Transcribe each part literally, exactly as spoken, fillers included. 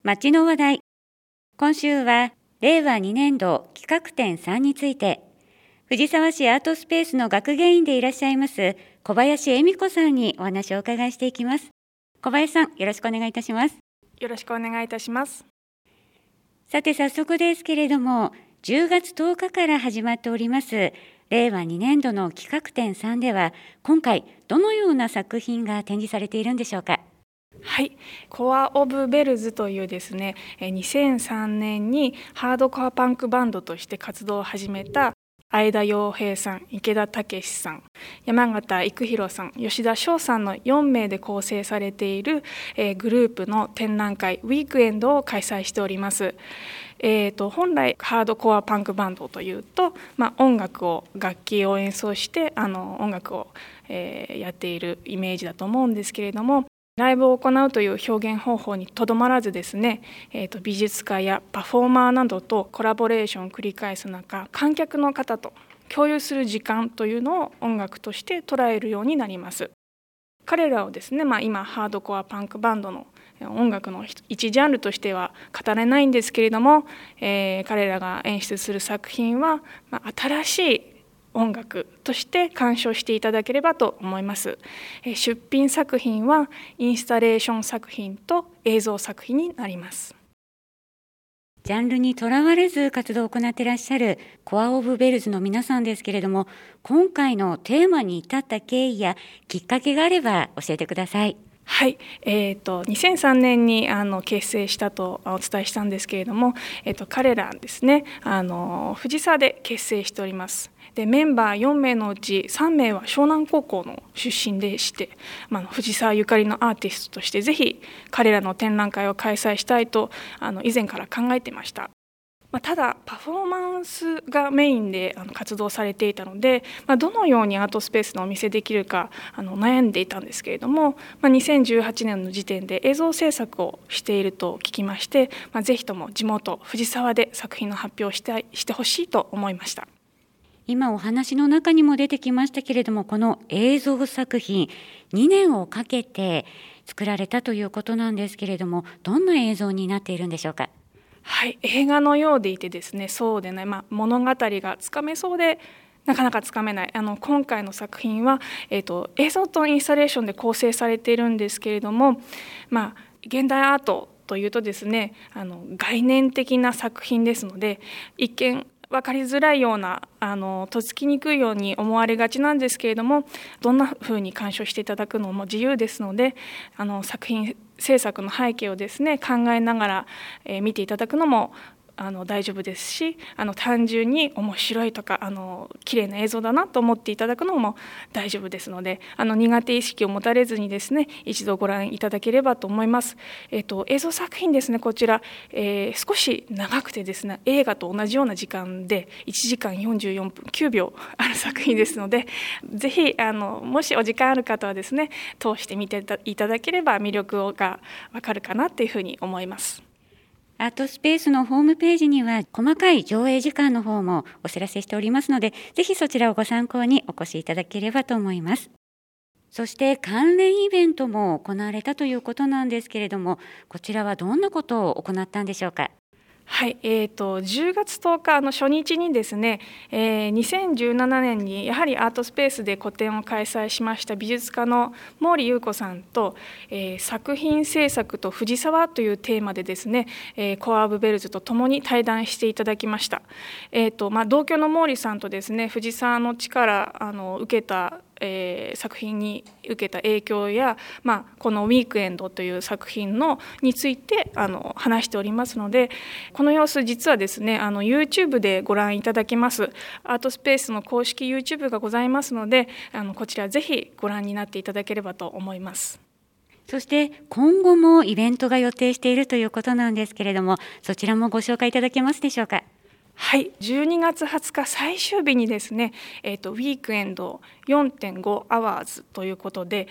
街の話題。今週はれいわにねんど企画展さんについて、藤沢市アートスペースの学芸員でいらっしゃいます小林恵美子さんにお話をお伺いしていきます。小林さん、よろしくお願いいたします。 よろしくお願いいたします。 さて早速ですけれども、じゅうがつとおかから始まっておりますれいわにねんどの企画展さんでは、今回どのような作品が展示されているんでしょうか。 はい、コア・オブ・ベルズというですね、にせんさんねんにハードコアパンクバンドとして活動を始めた相田洋平さん、池田武さん、山形育弘さん、吉田翔さんのよんめいで構成されている、えー、グループの展覧会ウィークエンドを開催しております。えー、と本来ハードコアパンクバンドというと、まあ、音楽を楽器を演奏してあの音楽を、えー、やっているイメージだと思うんですけれども、ライブを行うという表現方法にとどまらずですね、えー、と美術家やパフォーマーなどとコラボレーションを繰り返す中、観客の方と共有する時間というのを音楽として捉えるようになります。彼らをですね、まあ、今ハードコアパンクバンドの音楽の一ジャンルとしては語れないんですけれども、えー、彼らが演出する作品は、まあ、新しい音楽として鑑賞していただければと思います。出品作品はインスタレーション作品と映像作品になります。 ジャンルにとらわれず活動を行っていらっしゃるコア・オブ・ベルズの皆さんですけれども、今回のテーマに至った経緯やきっかけがあれば教えてください。 はい、えーと、にせんさんねんにあの結成したとお伝えしたんですけれども、えーと、彼らですね、あの藤沢で結成しております。でメンバーよんめいのうちさんめいは湘南高校の出身でして、まあ、藤沢ゆかりのアーティストとしてぜひ彼らの展覧会を開催したいとあの以前から考えていました。まあ、ただパフォーマンスがメインであの活動されていたので、まあ、どのようにアートスペースのお見せできるかあの悩んでいたんですけれども、まあ、にせんじゅうはちねんの時点で映像制作をしていると聞きまして、まあ、ぜひとも地元藤沢で作品の発表をしてしてほしいと思いました。 今お話の中にも出てきましたけれども、この映像作品にねんをかけて作られたということなんですけれども、どんな映像になっているんでしょうか。 はい、映画のようでいてですね、そうでない、まあ、物語がつかめそうでなかなかつかめない。あの今回の作品は、えーと、映像とインスタレーションで構成されているんですけれども、まあ、現代アートというとですね、あの概念的な作品ですので、一見分かりづらいような、あのとっつきにくいように思われがちなんですけれども、どんなふうに鑑賞していただくのも自由ですので、あの作品制作の背景をですね考えながら、えー、見ていただくのもあの大丈夫ですし、あの単純に面白いとかあの綺麗な映像だなと思っていただくのも大丈夫ですので、あの苦手意識を持たれずにですね一度ご覧いただければと思います。えっと、映像作品ですね、こちら、えー、少し長くてですね、映画と同じような時間でいちじかんよんじゅうよんぷんきゅうびょうある作品ですので、ぜひあのもしお時間ある方はですね通してみていただければ魅力がわかるかなというふうに思います。 アートスペースのホームページには細かい上映時間の方もお知らせしておりますので、ぜひそちらをご参考にお越しいただければと思います。そして関連イベントも行われたということなんですけれども、こちらはどんなことを行ったんでしょうか。 はい、えーと、じゅうがつとおかの初日にですね、えー、にせんじゅうななねんにやはりアートスペースで個展を開催しました美術家の毛利優子さんと、えー、作品制作と藤沢というテーマでですね、えー、コア・オブ・ベルズとともに対談していただきました。えーとまあ、同居の毛利さんとですね藤沢の力あの受けたえー、作品に受けた影響や、まあ、この「ウィークエンド」という作品のについてあの話しておりますので、この様子実はですねあの YouTube でご覧いただけます。アートスペースの公式 YouTube がございますので、あのこちらぜひご覧になっていただければと思います。 そして今後もイベントが予定しているということなんですけれども、そちらもご紹介いただけますでしょうか。 はい、じゅうにがつはつか最終日にですね、えーと、ウィークエンド よんてんご アワーズということで、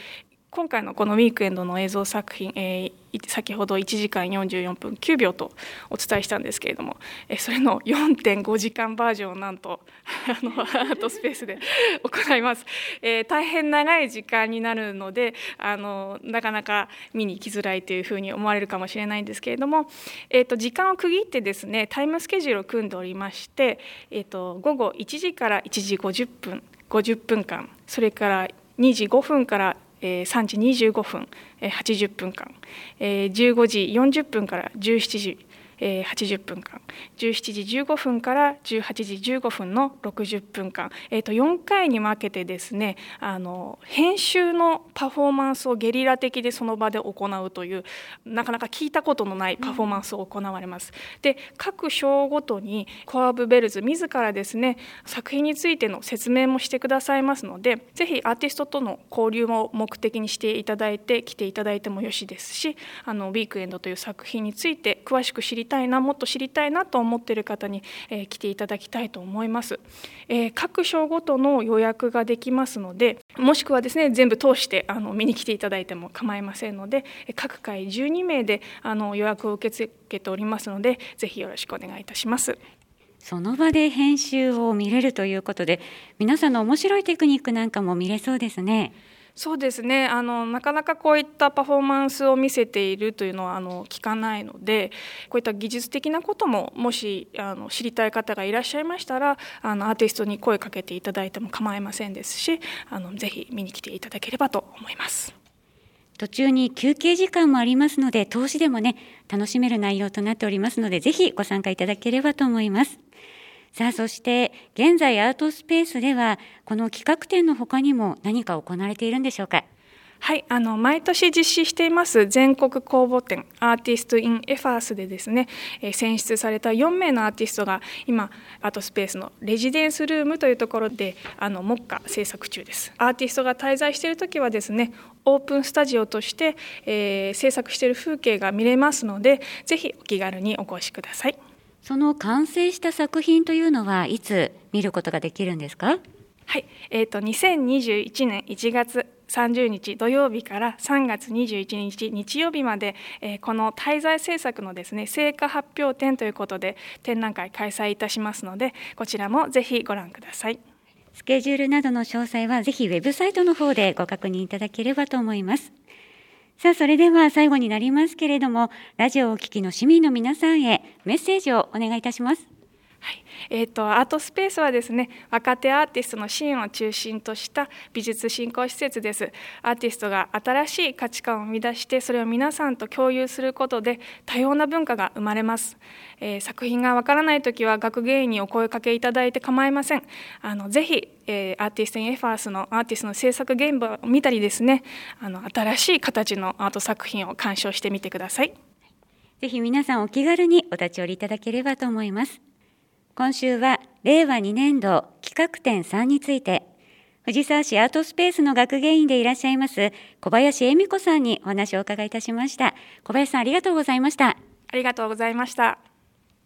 今回のこのウィークエンドの映像作品、えー、先ほどいちじかんよんじゅうよんぷんきゅうびょうとお伝えしたんですけれども、えー、それの よんてんごじかんバージョンをなんとあのアートスペースで行います、えー、大変長い時間になるのであのなかなか見に行きづらいというふうに思われるかもしれないんですけれども、えー、と時間を区切ってですねタイムスケジュールを組んでおりまして、えー、と午後いちじからいちじごじゅっぷんごじゅっぷんかん、それからにじごふんからさんじにじゅうごふんはちじゅっぷんかん、じゅうごじよんじゅっぷんからじゅうしちじはちじゅっぷんかん、じゅうしちじじゅうごふんからじゅうはちじじゅうごふんのろくじゅっぷんかん、えー、とよんかいに分けてですねあの編集のパフォーマンスをゲリラ的でその場で行うというなかなか聞いたことのないパフォーマンスを行われます。で各章ごとにコア・オブ・ベルズ自らですね作品についての説明もしてくださいますので、ぜひアーティストとの交流も目的にしていただいて来ていただいてもよしですし、あのウィークエンドという作品について詳しく知りたいなもっと知りたいなと思っている方に、えー、来ていただきたいと思います、えー、各章ごとの予約ができますので、もしくはですね全部通してあの見に来ていただいても構いませんので、各回じゅうにめいであの予約を受け付けておりますので、ぜひよろしくお願いいたします。 その場で編集を見れるということで、皆さんの面白いテクニックなんかも見れそうですね。 そうですね、あのなかなかこういったパフォーマンスを見せているというのはあの聞かないので、こういった技術的なことももしあの知りたい方がいらっしゃいましたら、あのアーティストに声かけていただいても構いませんですし、あのぜひ見に来ていただければと思います。 途中に休憩時間もありますので、投資でもね楽しめる内容となっておりますので、ぜひご参加いただければと思います。さあ、そして現在アートスペースではこの企画展の他にも何か行われているんでしょうか。 はい、あの毎年実施しています全国公募展アーティスト・イン・エファースでですね、えー、選出されたよんめいのアーティストが今アートスペースのレジデンスルームというところであの目下制作中です。アーティストが滞在しているときはですねオープンスタジオとして、えー、制作している風景が見れますので、ぜひお気軽にお越しください。 その完成した作品というのはいつ見ることができるんですか。 はい、えーと、にせんにじゅういちねんいちがつさんじゅうにち土曜日からさんがつにじゅういちにち日曜日まで、えー、この滞在制作のですね成果発表展ということで展覧会開催いたしますので、こちらもぜひご覧ください。 スケジュールなどの詳細はぜひウェブサイトの方でご確認いただければと思います。さあ、それでは最後になりますけれども、ラジオをお聞きの市民の皆さんへメッセージをお願いいたします。 はい、えーと、アートスペースはですね若手アーティストの支援を中心とした美術振興施設です。アーティストが新しい価値観を生み出して、それを皆さんと共有することで多様な文化が生まれます。えー、作品がわからないときは学芸員にお声かけいただいて構いません。あのぜひ、えー、アーティスト・イン・エファースのアーティストの制作現場を見たりですね、あの新しい形のアート作品を鑑賞してみてください。 ぜひ皆さんお気軽にお立ち寄りいただければと思います。今週はれいわにねんど企画展さんについて、藤沢市アートスペースの学芸員でいらっしゃいます小林恵美子さんにお話をお伺いいたしました。小林さん、ありがとうございました。 ありがとうございました。